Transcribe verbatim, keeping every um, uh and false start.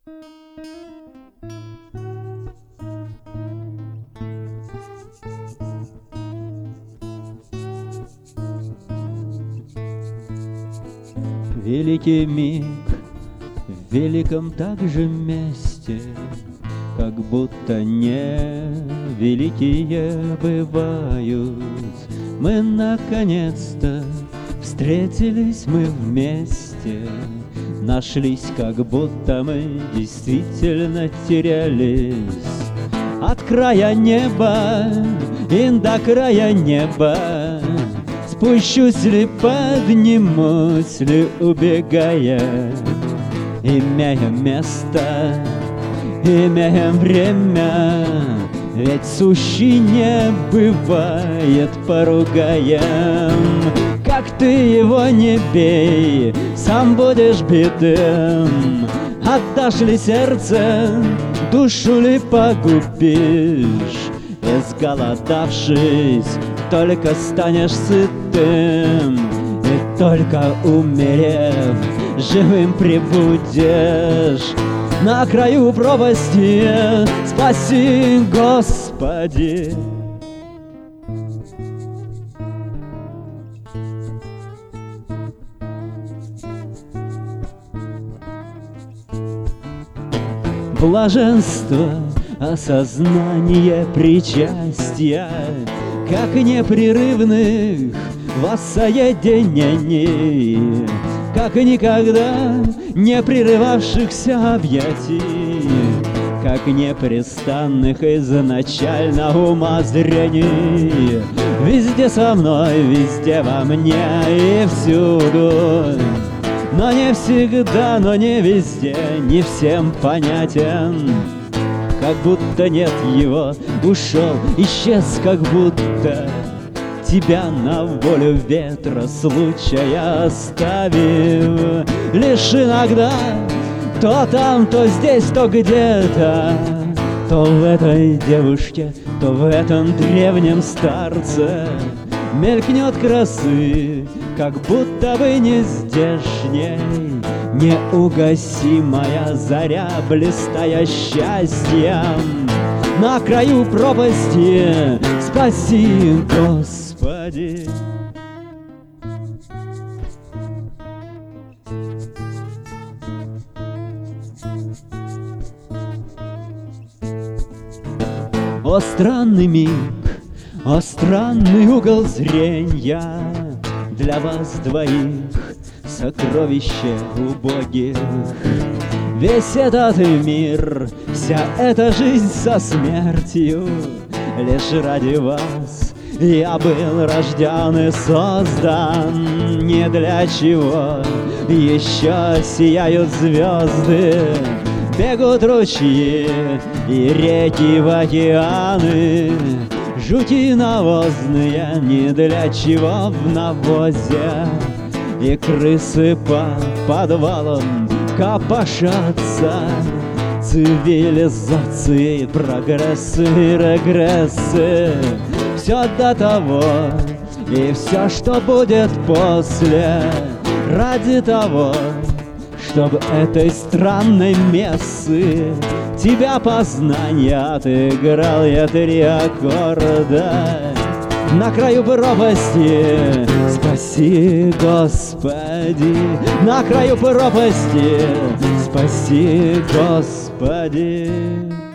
Великий миг в великом также месте, как будто не великие бывают. Мы наконец-то встретились мы вместе, нашлись, как будто мы действительно терялись. От края неба и до края неба, спущусь ли, поднимусь ли, убегая, имея место, имея время, ведь сущий не бывает поругаем. Как ты его не бей, сам будешь битым. Отдашь ли сердце, душу ли погубишь? Изголодавшись, только станешь сытым, и только умерев, живым прибудешь. На краю пропасти спаси, Господи. Блаженство, осознание причастия, как непрерывных воссоединений, как никогда не прерывавшихся объятий, как непрестанных изначально умозрений. Везде со мной, везде во мне и всюду, но не всегда, но не везде, не всем понятен. Как будто нет его, ушел, исчез, как будто тебя на волю ветра случая оставив. Лишь иногда то там, то здесь, то где-то, то в этой девушке, то в этом древнем старце мелькнет красы, как будто бы не здешней, неугасимая заря, блистая счастьем. На краю пропасти спаси, Господи. О странный миг, о странный угол зрения, для вас двоих сокровище убогих. Весь этот мир, вся эта жизнь со смертью, лишь ради вас я был рожден и создан. Не для чего еще сияют звезды, бегут ручьи и реки в океаны. Жуки навозные, не для чего в навозе, и крысы по подвалам копошатся. Цивилизации, прогрессы и регрессы, все до того и все, что будет после, ради того, чтобы этой странной мессы тебя познание отыграл я три аккорда. На краю пропасти спаси, Господи. На краю пропасти спаси, Господи.